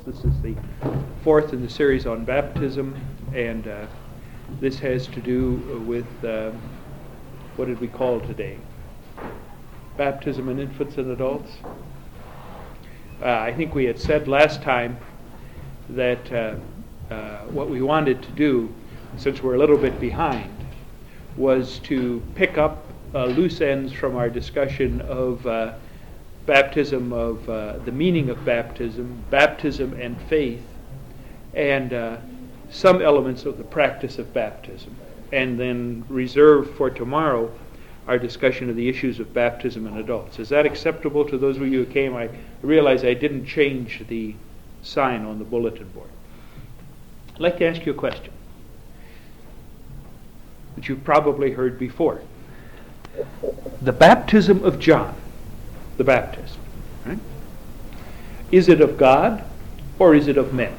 This is the fourth in the series on baptism, and this has to do with, what did we call today? Baptism in infants and adults? I think we had said last time that what we wanted to do, since we're a little bit behind, was to pick up loose ends from our discussion of baptism, of the meaning of baptism and faith, and some elements of the practice of baptism, and then reserve for tomorrow our discussion of the issues of baptism in adults. Is that acceptable to those of you who came? I realize I didn't change the sign on the bulletin board. I'd like to ask you a question that you've probably heard before. The baptism of John the Baptist, right? Is it of God or is it of men?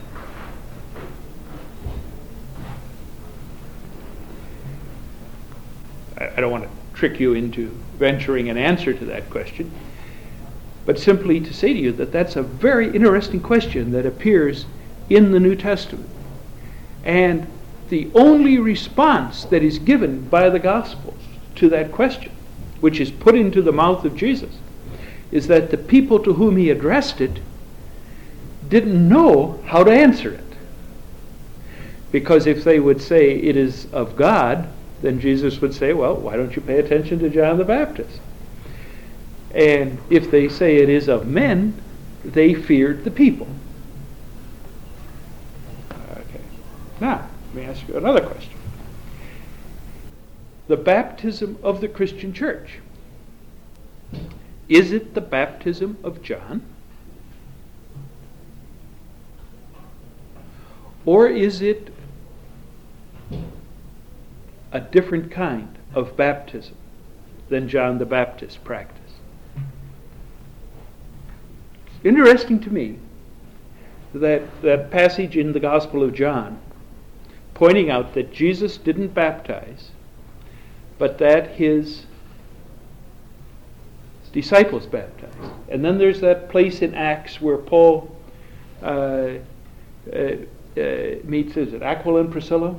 I don't want to trick you into venturing an answer to that question, but simply to say to you that that's a very interesting question that appears in the New Testament. And the only response that is given by the Gospels to that question, which is put into the mouth of Jesus, is that the people to whom he addressed it didn't know how to answer it. Because if they would say it is of God, then Jesus would say, well, why don't you pay attention to John the Baptist? And if they say it is of men, they feared the people. Okay. Now, let me ask you another question. The baptism of the Christian church, is it the baptism of John? Or is it a different kind of baptism than John the Baptist practiced? It's interesting to me that passage in the Gospel of John pointing out that Jesus didn't baptize, but that his disciples baptized. And then there's that place in Acts where Paul meets, is it Aquila and Priscilla?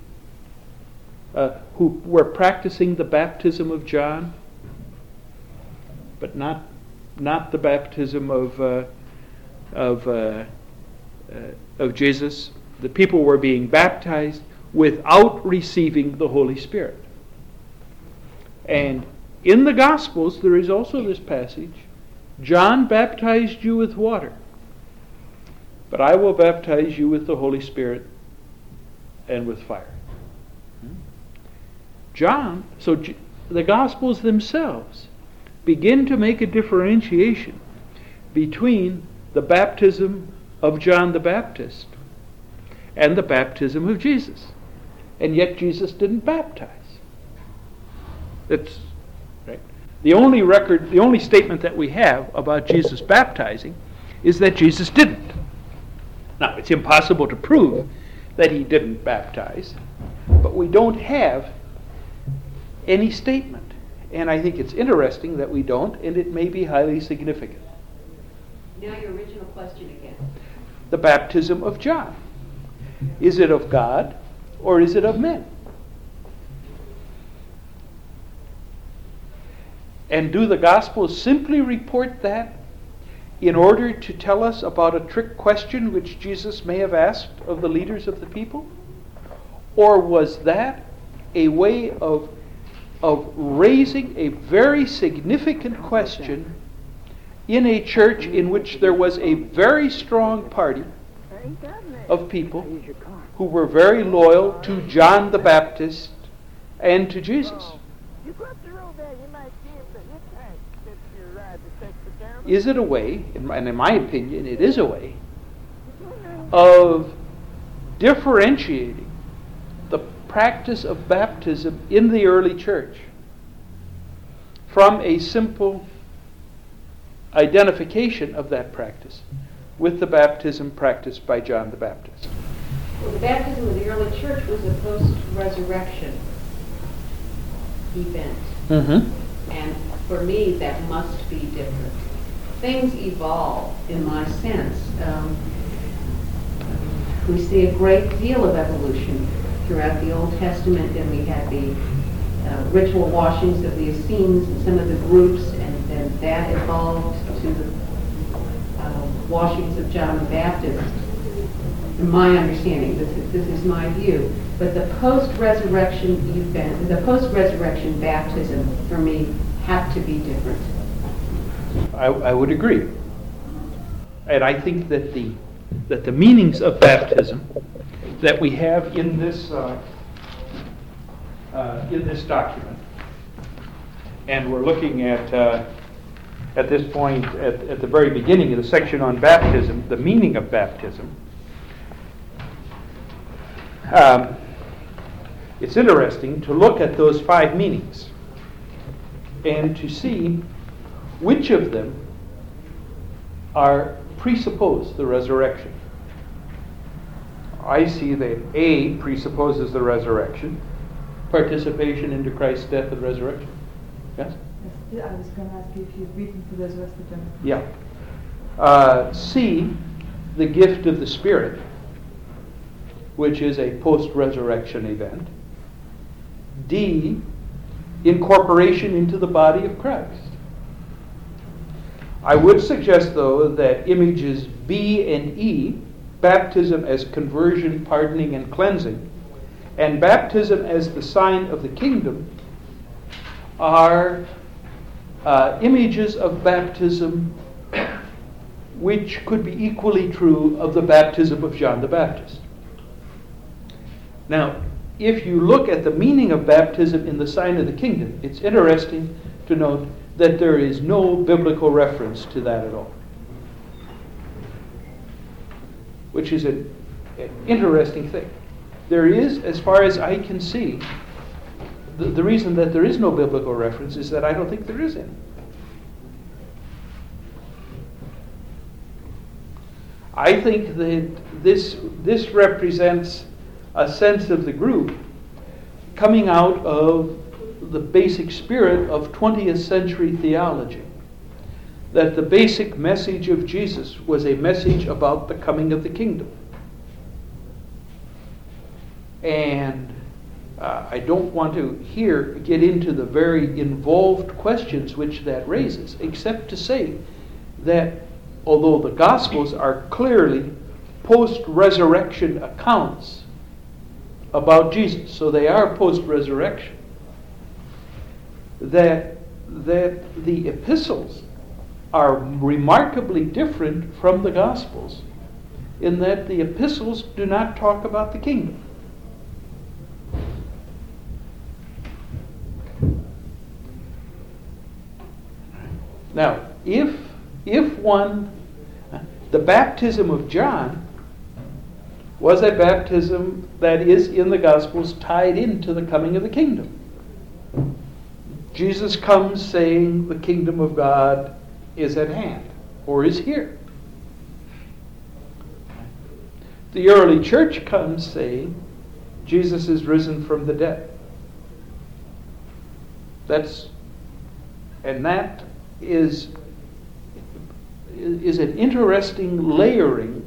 Who were practicing the baptism of John, but not the baptism of Jesus. The people were being baptized without receiving the Holy Spirit. And in the Gospels there is also this passage, John baptized you with water, but I will baptize you with the Holy Spirit and with fire. The Gospels themselves begin to make a differentiation between the baptism of John the Baptist and the baptism of Jesus. And yet Jesus didn't baptize. That's right. The only statement that we have about Jesus baptizing is that Jesus didn't. Now, it's impossible to prove that he didn't baptize, but we don't have any statement. And I think it's interesting that we don't, and it may be highly significant. Now your original question again. The baptism of John. Is it of God or is it of men? And do the Gospels simply report that in order to tell us about a trick question which Jesus may have asked of the leaders of the people? Or was that a way of raising a very significant question in a church in which there was a very strong party of people who were very loyal to John the Baptist and to Jesus? Is it a way, and in my opinion it is a way, of differentiating the practice of baptism in the early church from a simple identification of that practice with the baptism practiced by John the Baptist? Well, the baptism of the early church was a post-resurrection event. Mm-hmm. And for me, that must be different. Things evolve, in my sense. We see a great deal of evolution throughout the Old Testament, and we had the ritual washings of the Essenes and some of the groups, and then that evolved to the washings of John the Baptist. In my understanding, this is my view. But the post-resurrection event, the post-resurrection baptism, for me, have to be different. I would agree. And I think that the meanings of baptism that we have in this document, and we're looking at this point at the very beginning of the section on baptism, the meaning of baptism. It's interesting to look at those 5 meanings and to see which of them presuppose the resurrection. I see that A presupposes the resurrection, participation into Christ's death and resurrection. Yes? I was going to ask you if you've written for those rest of them. Yeah. C, the gift of the Spirit, which is a post-resurrection event. D, incorporation into the body of Christ. I would suggest, though, that images B and E, baptism as conversion, pardoning, and cleansing, and baptism as the sign of the kingdom, are images of baptism which could be equally true of the baptism of John the Baptist. Now, if you look at the meaning of baptism in the sign of the kingdom, it's interesting to note that there is no biblical reference to that at all, which is an interesting thing. There is, as far as I can see, the reason that there is no biblical reference is that I don't think there is any. I think that this represents a sense of the group coming out of the basic spirit of 20th century theology. That the basic message of Jesus was a message about the coming of the kingdom. And I don't want to here get into the very involved questions which that raises, except to say that although the Gospels are clearly post-resurrection accounts about Jesus, so they are post-resurrection, that the epistles are remarkably different from the Gospels in that the epistles do not talk about the kingdom. Now, if the baptism of John was a baptism that is in the Gospels tied into the coming of the kingdom. Jesus comes saying the kingdom of God is at hand, or is here. The early church comes saying Jesus is risen from the dead. That is an interesting layering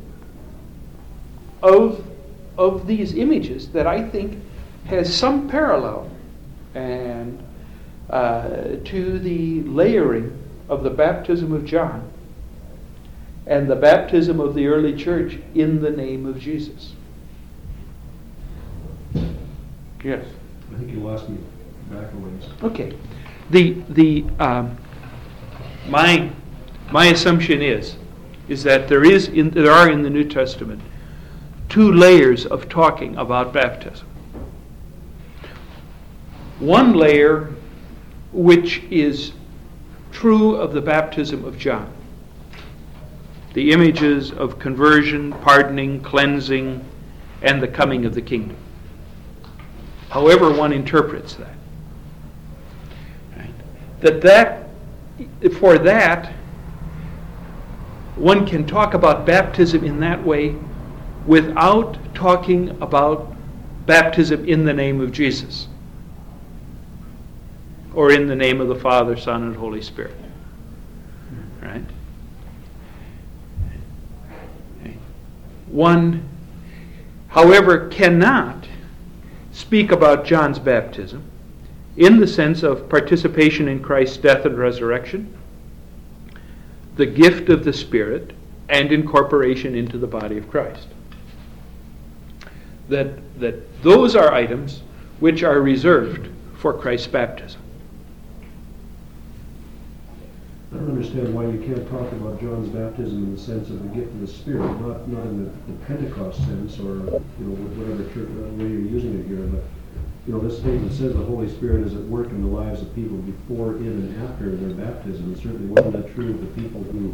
of these images that I think has some parallel and to the layering of the baptism of John and the baptism of the early church in the name of Jesus. Yes. I think you lost me back a ways. Okay. My assumption is that there are in the New Testament 2 layers of talking about baptism. One layer which is true of the baptism of John. The images of conversion, pardoning, cleansing, and the coming of the kingdom. However one interprets that. Right? For that, one can talk about baptism in that way without talking about baptism in the name of Jesus or in the name of the Father, Son, and Holy Spirit. Right? however, cannot speak about John's baptism in the sense of participation in Christ's death and resurrection, the gift of the Spirit, and incorporation into the body of Christ. That those are items which are reserved for Christ's baptism. I don't understand why you can't talk about John's baptism in the sense of the gift of the Spirit, not in the Pentecost sense, or whatever way you're using it here. But this statement says the Holy Spirit is at work in the lives of people before, in, and after their baptism. And certainly wasn't that true of the people who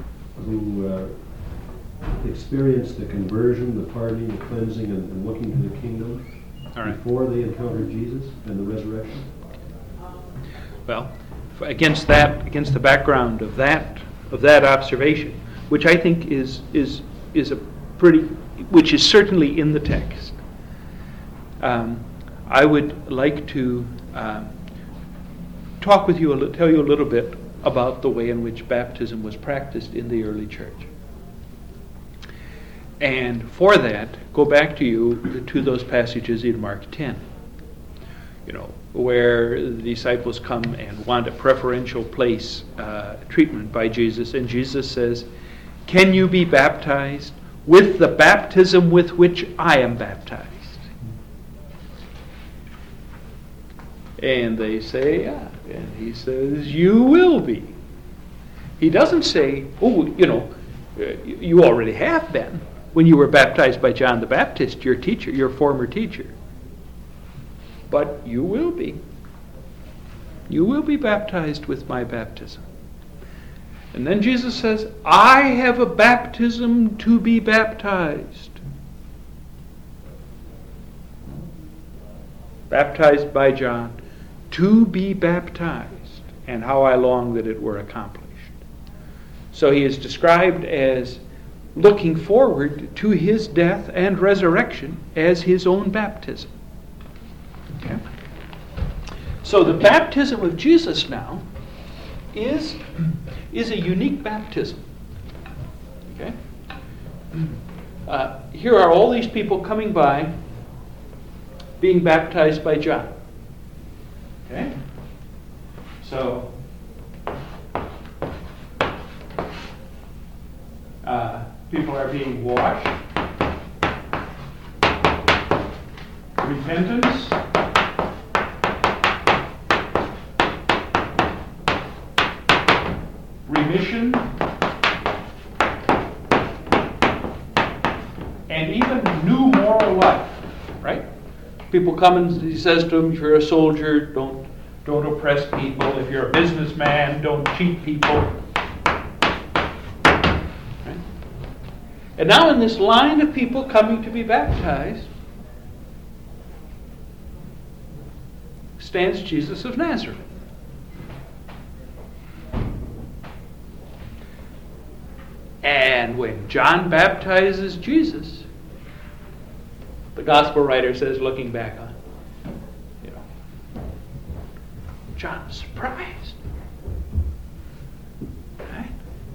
experienced the conversion, the pardoning, the cleansing, and looking to the kingdom before they encountered Jesus and the resurrection? Well, against the background of that observation, which I think is certainly in the text, I would like to tell you a little bit about the way in which baptism was practiced in the early church. And for that, go back to those passages in Mark 10, where the disciples come and want a preferential place treatment by Jesus, and Jesus says, "Can you be baptized with the baptism with which I am baptized?" And they say, "Yeah." And he says, "You will be." He doesn't say, "Oh, you already have been when you were baptized by John the Baptist, your teacher, your former teacher. But you will be. You will be baptized with my baptism." And then Jesus says, "I have a baptism to be baptized." Baptized by John, to be baptized, and how I long that it were accomplished. So he is described as looking forward to his death and resurrection as his own baptism. Okay? So the baptism of Jesus now is a unique baptism. Okay? Here are all these people coming by, being baptized by John. Okay? So people are being washed. Repentance. Remission. And even new moral life. Right? People come and he says to them, if you're a soldier, don't oppress people. If you're a businessman, don't cheat people. Right? And now in this line of people coming to be baptized stands Jesus of Nazareth. And when John baptizes Jesus, the gospel writer says, looking back on, John was surprised. Right?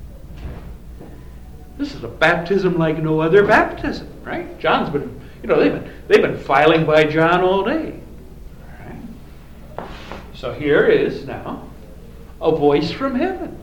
This is a baptism like no other baptism, right? John's been, they've been filing by John all day. Right? So here is now a voice from heaven.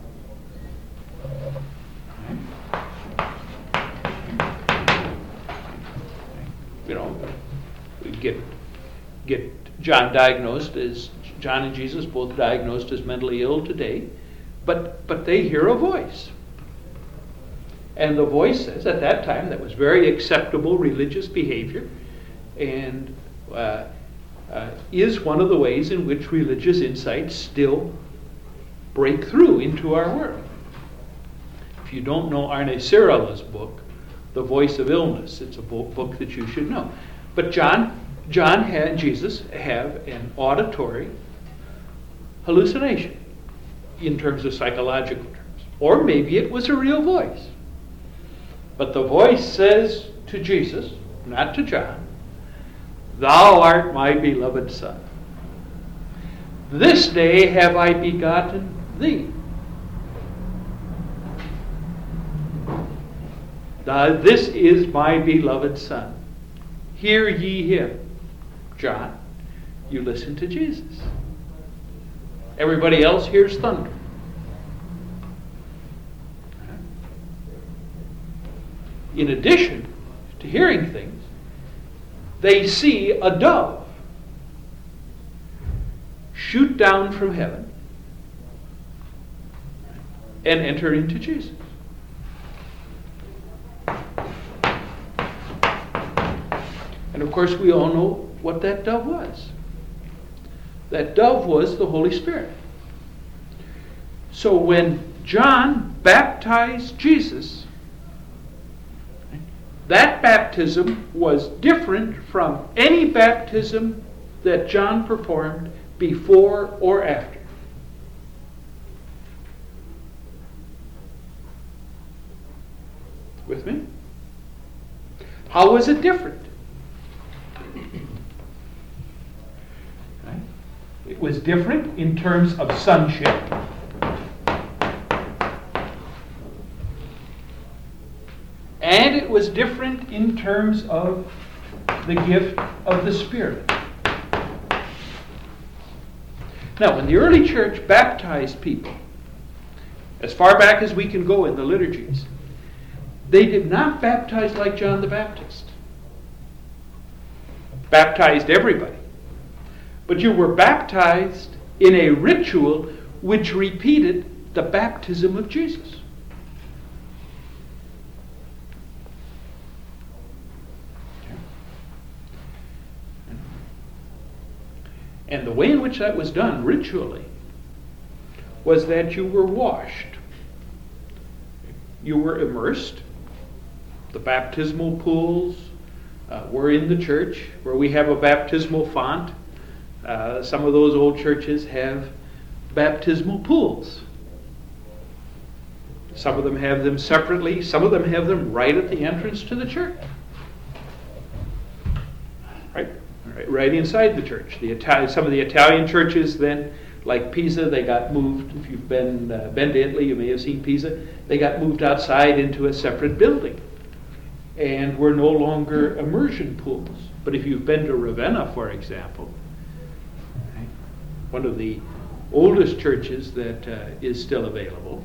We get John diagnosed as John and Jesus both diagnosed as mentally ill today, but they hear a voice. And the voice says, at that time, that was very acceptable religious behavior, and is one of the ways in which religious insights still break through into our world. If you don't know Arne Sirala's book, The Voice of Illness, it's a book that you should know. But John and Jesus have an auditory hallucination in terms of psychological terms. Or maybe it was a real voice. But the voice says to Jesus, not to John, "Thou art my beloved Son. This day have I begotten thee." This is my beloved Son, hear ye him. John, you listen to Jesus. Everybody else hears thunder. In addition to hearing things, they see a dove shoot down from heaven and enter into Jesus. And of course, we all know what that dove was. That dove was the Holy Spirit. So when John baptized Jesus, that baptism was different from any baptism that John performed before or after. With me? How was it different? It was different in terms of sonship. And it was different in terms of the gift of the Spirit. Now, when the early church baptized people, as far back as we can go in the liturgies, they did not baptize like John the Baptist. Baptized everybody. But you were baptized in a ritual which repeated the baptism of Jesus. And the way in which that was done ritually was that you were washed. You were immersed. The baptismal pools were in the church where we have a baptismal font. Some of those old churches have baptismal pools. Some of them have them separately. Some of them have them right at the entrance to the church. Right inside the church. Some of the Italian churches then, like Pisa, they got moved. If you've been to Italy, you may have seen Pisa. They got moved outside into a separate building and were no longer immersion pools. But if you've been to Ravenna, for example, one of the oldest churches that is still available,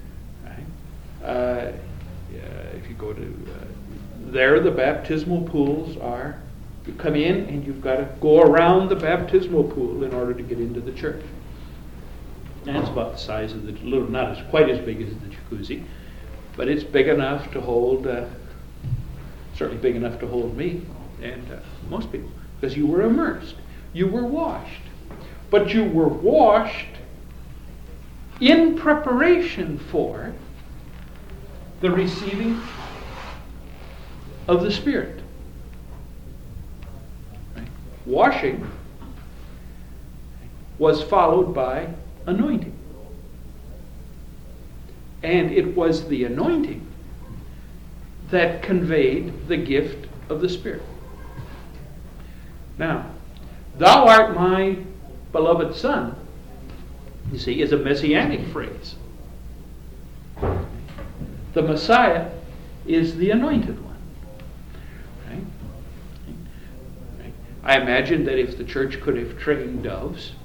if you go to there, the baptismal pools are. You come in and you've got to go around the baptismal pool in order to get into the church. And it's about the size of not as quite as big as the jacuzzi, but it's big enough to hold, certainly big enough to hold me and most people, because you were immersed, you were washed. But you were washed in preparation for the receiving of the Spirit. Washing was followed by anointing. And it was the anointing that conveyed the gift of the Spirit. Now, thou art my beloved Son, you see, is a messianic phrase. The Messiah is the anointed one. I imagine that if the church could have trained doves,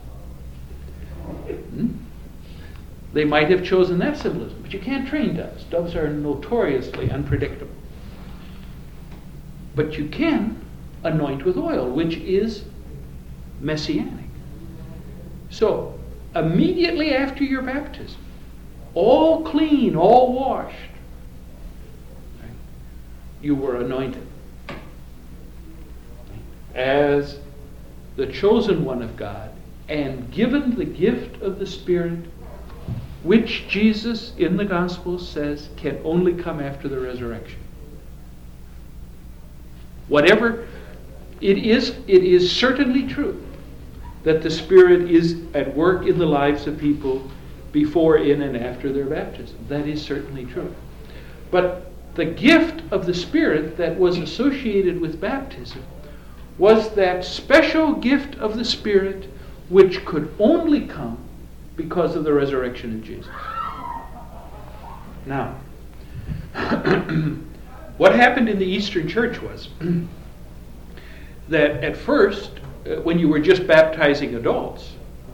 they might have chosen that symbolism. But you can't train doves. Doves are notoriously unpredictable. But you can anoint with oil, which is messianic. So, immediately after your baptism, all clean, all washed, you were anointed as the chosen one of God and given the gift of the Spirit, which Jesus in the Gospel says can only come after the resurrection. Whatever it is certainly true that the Spirit is at work in the lives of people before, in, and after their baptism. That is certainly true. But the gift of the Spirit that was associated with baptism was that special gift of the Spirit which could only come because of the resurrection of Jesus. Now, what happened in the Eastern Church was that at first, when you were just baptizing adults,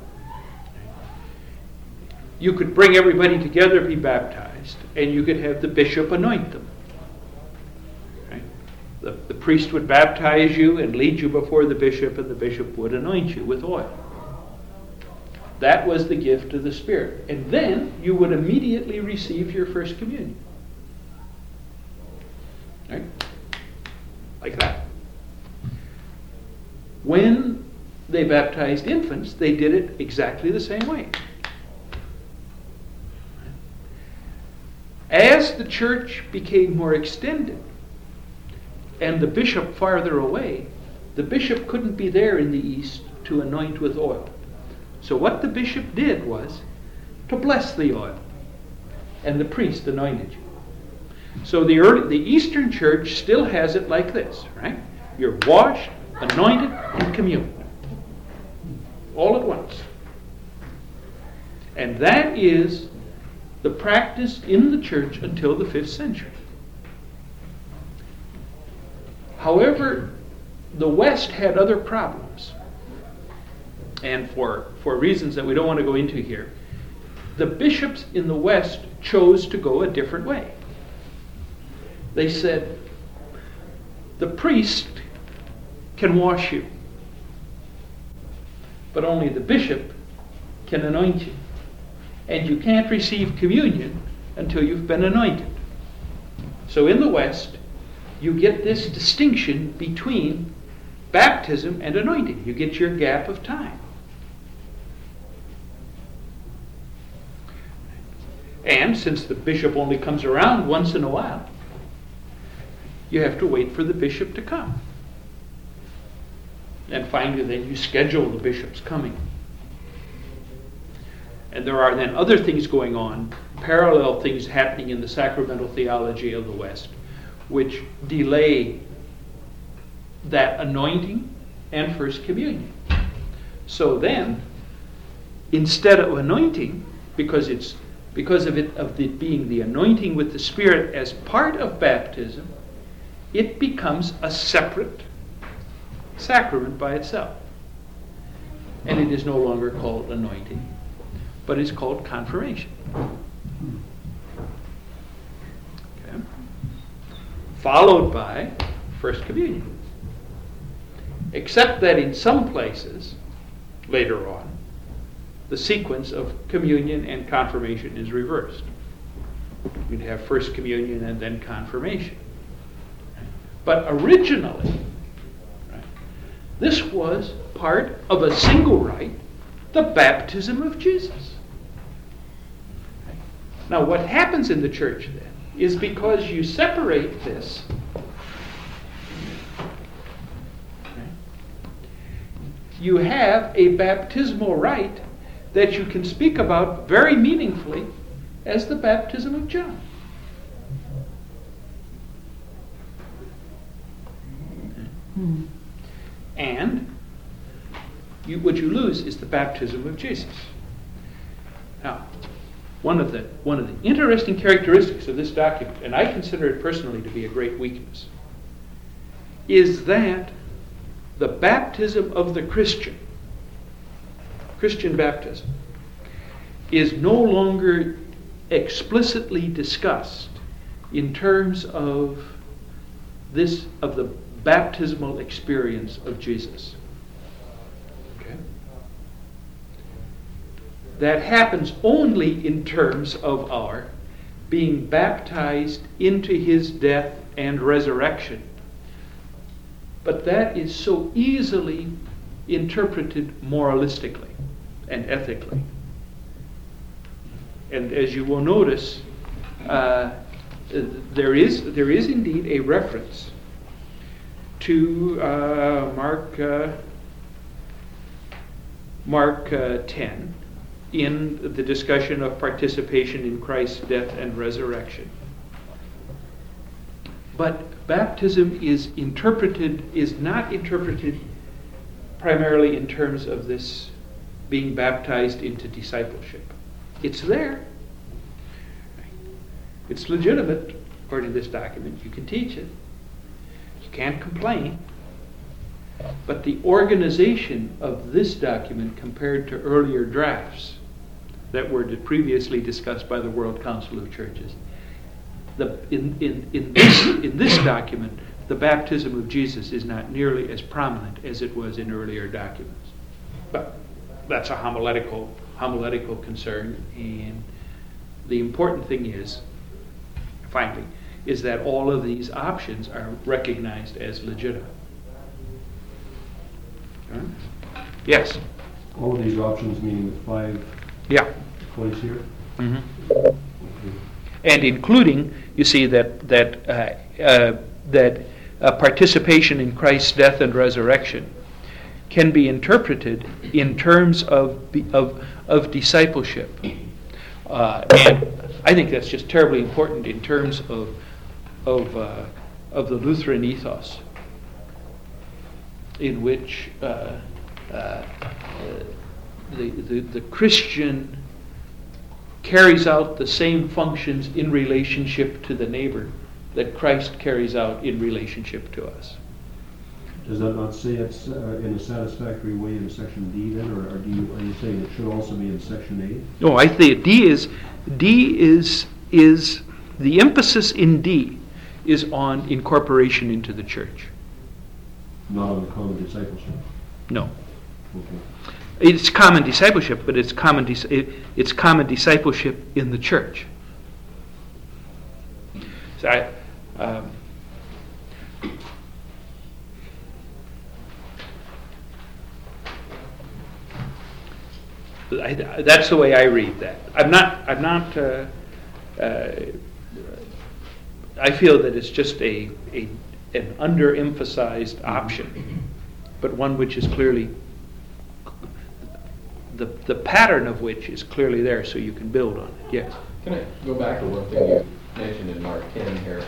you could bring everybody together, be baptized, and you could have the bishop anoint them. Right? The priest would baptize you and lead you before the bishop, and the bishop would anoint you with oil. That was the gift of the Spirit. And then you would immediately receive your first communion. Right? Like that. When they baptized infants, they did it exactly the same way. As the church became more extended and the bishop farther away, the bishop couldn't be there in the east to anoint with oil. So what the bishop did was to bless the oil, and the priest anointed you. So the Eastern Church still has it like this, right? You're washed, anointed, and communed. All at once. And that is the practice in the church until the 5th century. However, the West had other problems. And for reasons that we don't want to go into here, the bishops in the West chose to go a different way. They said, the priest can wash you, but only the bishop can anoint you. And you can't receive communion until you've been anointed. So in the West, you get this distinction between baptism and anointing. You get your gap of time. And since the bishop only comes around once in a while, you have to wait for the bishop to come. And finally, then you schedule the bishop's coming. And there are then other things going on, parallel things happening in the sacramental theology of the West, which delay that anointing and first communion. So then, instead of anointing, because of it being the anointing with the Spirit as part of baptism, it becomes a separate sacrament by itself. And it is no longer called anointing, but it's called confirmation. Okay. Followed by First Communion. Except that in some places, later on, the sequence of communion and confirmation is reversed. You'd have First Communion and then confirmation. But originally, this was part of a single rite, the baptism of Jesus. Now, what happens in the church then is because you separate this, you have a baptismal rite that you can speak about very meaningfully as the baptism of John. And what you lose is the baptism of Jesus. Now, one of the interesting characteristics of this document, and I consider it personally to be a great weakness, is that the baptism of the Christian baptism, is no longer explicitly discussed in terms of the baptismal experience of Jesus. Okay? That happens only in terms of our being baptized into his death and resurrection. But that is so easily interpreted moralistically and ethically. And as you will notice, there is indeed a reference to Mark 10 in the discussion of participation in Christ's death and resurrection. But baptism is not interpreted primarily in terms of this being baptized into discipleship. It's there. It's legitimate according to this document. You can teach it. You can't complain. But the organization of this document compared to earlier drafts that were previously discussed by the World Council of Churches, in this document, the baptism of Jesus is not nearly as prominent as it was in earlier documents. But that's a homiletical concern, and the important thing is, finally, is that all of these options are recognized as legitimate. Yes? All of these options, meaning the 5 Yeah. points here? Mm-hmm. Okay. And including, you see, that participation in Christ's death and resurrection can be interpreted in terms of discipleship. And I think that's just terribly important in terms of the Lutheran ethos, in which the Christian carries out the same functions in relationship to the neighbor that Christ carries out in relationship to us. Does that not say it's in a satisfactory way in section D then, or are you saying it should also be in section A? No, I think D is the emphasis in D is on incorporation into the church. Not on the common discipleship? No. Okay. It's common discipleship, but it's common discipleship in the church. So that's the way I read that. I feel that it's just an underemphasized option, but one which is clearly the pattern of which is clearly there, so you can build on it. Yes. Can I go back to one thing you mentioned in Mark 10 here?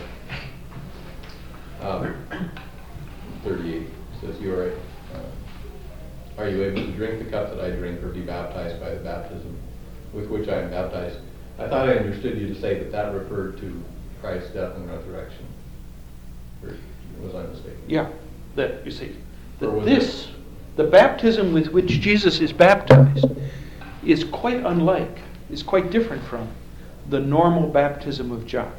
38 says, "You are. Are you able to drink the cup that I drink, or be baptized by the baptism with which I am baptized?" I thought I understood you to say that referred to Christ's death and resurrection. Or was I mistaken? Yeah. That you see, Or that the baptism with which Jesus is baptized is quite different from the normal baptism of John.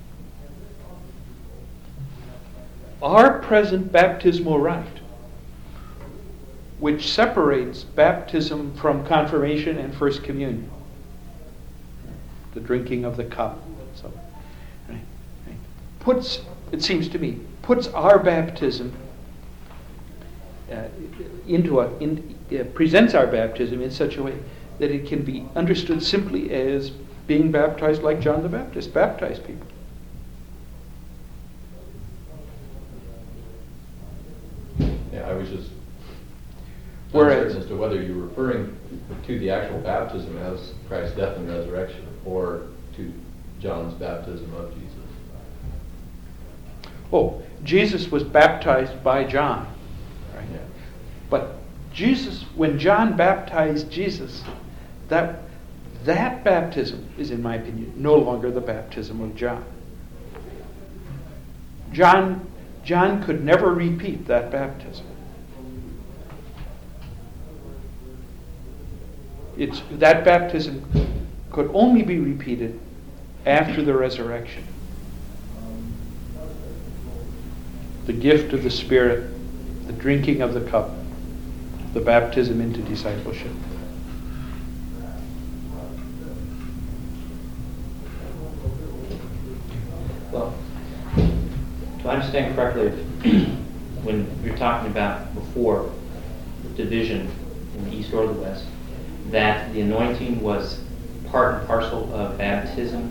Our present baptismal rite, which separates baptism from confirmation and first communion, the drinking of the cup, so puts, it seems to me, puts our baptism presents our baptism in such a way that it can be understood simply as being baptized like John the Baptist baptized people. Yeah, I was just Whereas, uncertain as to whether you were referring to the actual baptism as Christ's death and resurrection, or to John's baptism of Jesus. oh, Jesus was baptized by John. Right? Yeah. But Jesus, when John baptized Jesus, that baptism is, in my opinion, no longer the baptism of John. John could never repeat that baptism. That baptism could only be repeated after the resurrection. The gift of the Spirit, the drinking of the cup, the baptism into discipleship. Well, do I understand correctly, when you're talking about before the division in the east or the west, that the anointing was part and parcel of baptism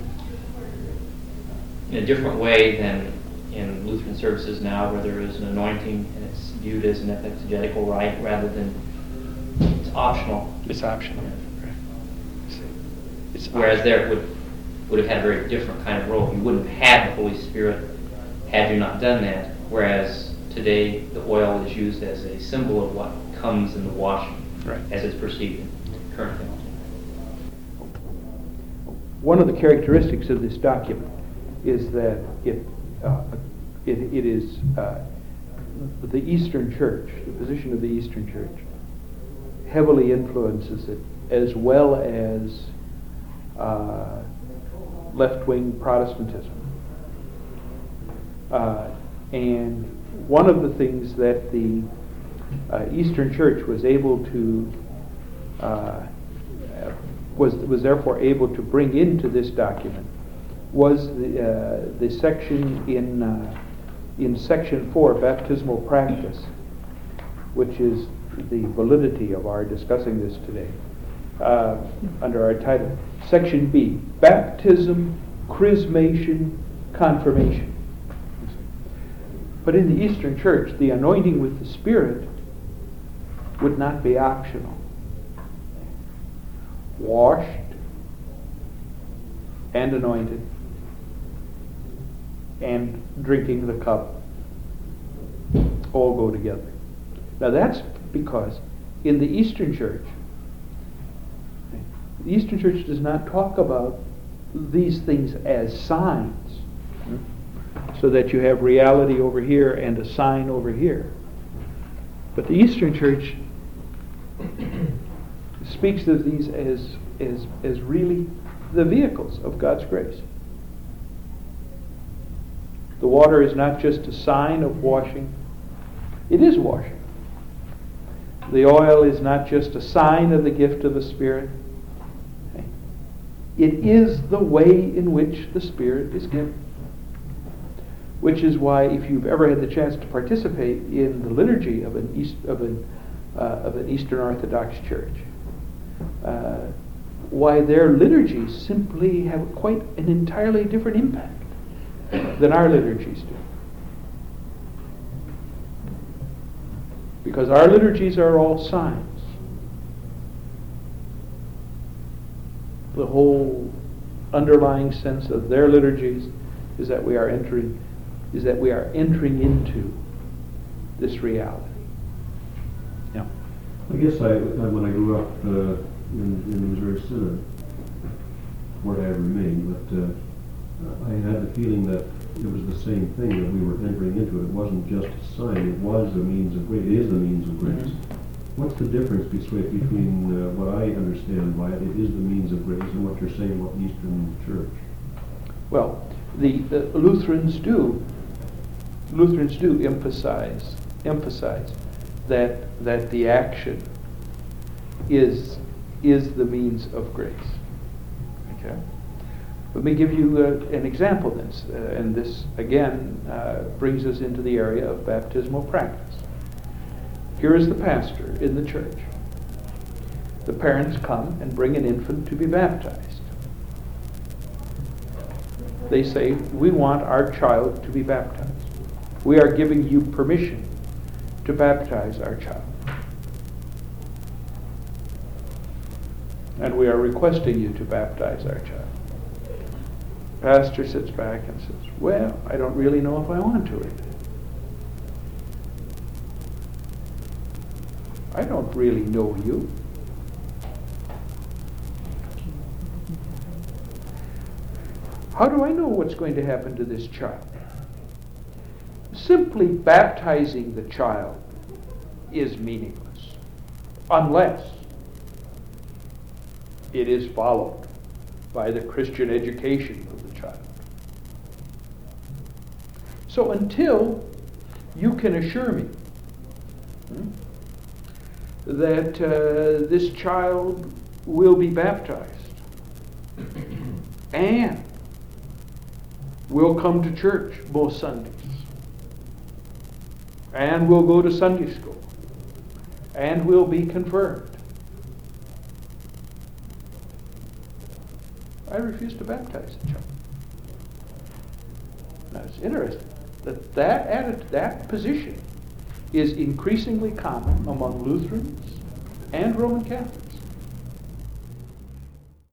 in a different way than in Lutheran services now, where there is an anointing and it's viewed as an exegetical rite rather than it's optional? It's optional. Right. It's Whereas optional. there it would have had a very different kind of role. You wouldn't have had the Holy Spirit had you not done that. Whereas today the oil is used as a symbol of what comes in the washing, Right. as it's perceived in current theology. One of the characteristics of this document is that it is the Eastern Church, the position of the Eastern Church, heavily influences it, as well as left-wing Protestantism. And one of the things that the Eastern Church was able to was therefore able to bring into this document was the section in section 4, baptismal practice, which is the validity of our discussing this today, under our title. Section B, baptism, chrismation, confirmation. But in the Eastern Church, the anointing with the Spirit would not be optional. Washed and anointed and drinking the cup all go together. Now that's because in the Eastern Church, the Eastern Church does not talk about these things as signs, so that you have reality over here and a sign over here. But the Eastern Church speaks of these as really the vehicles of God's grace. The water is not just a sign of washing, it is washing. The oil is not just a sign of the gift of the Spirit. It is the way in which the Spirit is given. Which is why, if you've ever had the chance to participate in the liturgy of an Eastern Orthodox church, why their liturgies simply have quite an entirely different impact than our liturgies do. Because our liturgies are all signs. The whole underlying sense of their liturgies is that we are entering into this reality. Yeah. I guess when I grew up in the Missouri Synod, where I have remained, but I had the feeling that it was the same thing, that we were entering into it. It wasn't just a sign, it was the means of grace. It is the means of grace. Mm-hmm. What's the difference between what I understand by it is the means of grace, and what you're saying about the Eastern Church? Well, the Lutherans do emphasize that the action is the means of grace. Okay. Let me give you an example of this, and this again brings us into the area of baptismal practice. Here is the pastor in the church. The parents come and bring an infant to be baptized. They say, we want our child to be baptized. We are giving you permission to baptize our child. And we are requesting you to baptize our child. Pastor sits back and says, well, I don't really know if I want to. I don't really know you. How do I know what's going to happen to this child? Simply baptizing the child is meaningless unless it is followed by the Christian education of the child. So until you can assure me that this child will be baptized and will come to church most Sundays and will go to Sunday school and will be confirmed, I refuse to baptize the child. Now it's interesting that position is increasingly common among Lutherans and Roman Catholics.